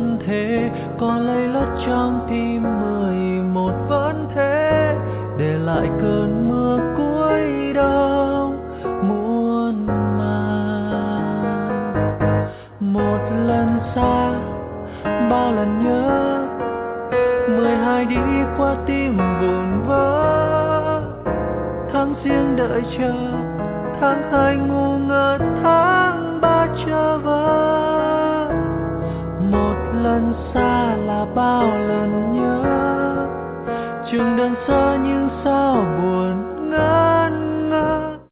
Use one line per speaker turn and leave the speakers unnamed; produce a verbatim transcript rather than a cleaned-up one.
vẫn thế, còn lây lất trong tim mười một vẫn thế, để lại cơn mưa cuối đông muôn màng. Một lần xa, bao lần nhớ, mười hai đi qua tim vụn vỡ. Tháng riêng đợi chờ, tháng hai ngu ngơ, tháng ba chờ vỡ. Một lần xa là bao lần nhớ, trường đơn sơ nhưng sao buồn.